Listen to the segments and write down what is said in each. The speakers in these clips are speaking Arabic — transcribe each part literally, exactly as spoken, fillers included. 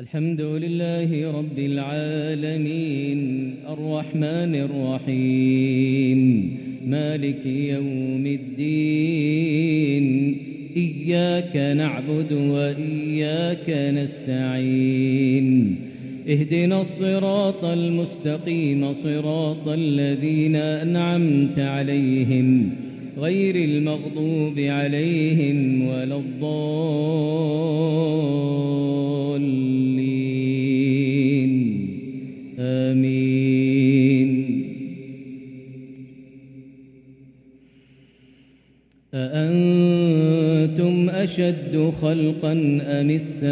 الحمد لله رب العالمين الرحمن الرحيم مالك يوم الدين إياك نعبد وإياك نستعين اهدنا الصراط المستقيم صراط الذين أنعمت عليهم غير المغضوب عليهم ولا الضالين آمين. أأنتم أشد خلقا أم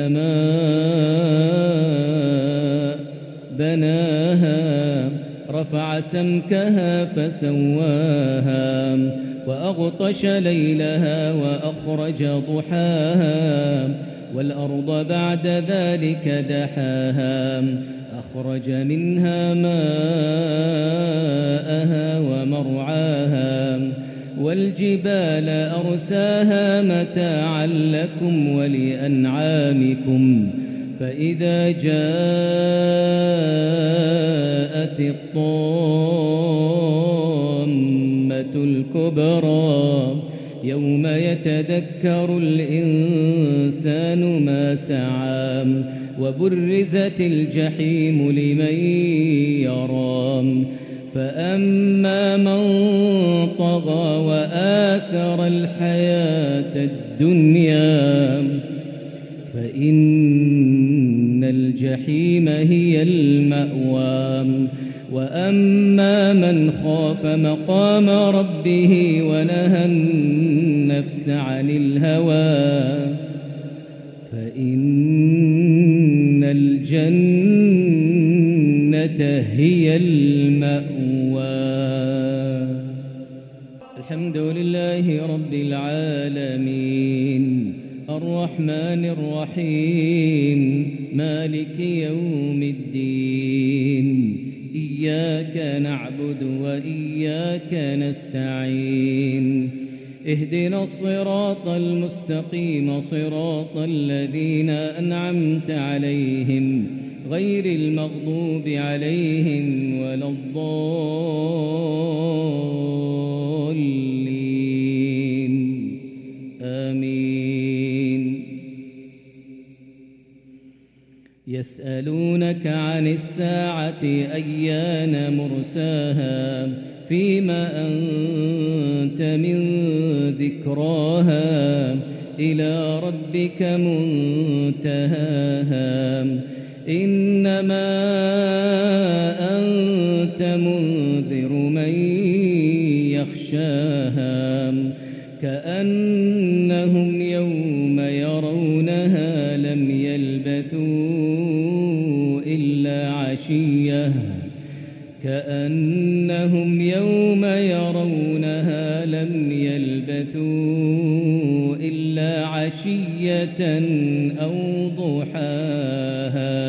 السماء بناها رفع سمكها فسواها وأغطش ليلها وأخرج ضحاها والأرض بعد ذلك دحاها أخرج منها ماءها ومرعاها والجبال أرساها متاعا لكم ولأنعامكم فإذا جاءت الطامة الكبرى يوم يتذكر الإنسان ما سعى وبرزت الجحيم لمن يرى فأما من طغى وآثر الحياة الدنيا فإن الجحيم هي المأوى وأما من خاف مقام ربه ونهى النفس عن الهوى فإن الجنة هي المأوى. الحمد لله رب العالمين الرحمن الرحيم مالك يوم الدين إياك نعبد وإياك نستعين اهدنا الصراط المستقيم صراط الذين أنعمت عليهم غير المغضوب عليهم ولا الضالين آمين. يسألونك عن الساعة أيان مرساها فيما أنت من ذكراها إلى ربك منتهاها إنما أنت منذر من يخشاها كأنهم يوم يرونها لم يلبثوا إلا عشية كأنهم يوم يرونها لم يلبثوا إلا عشية أو ضحاها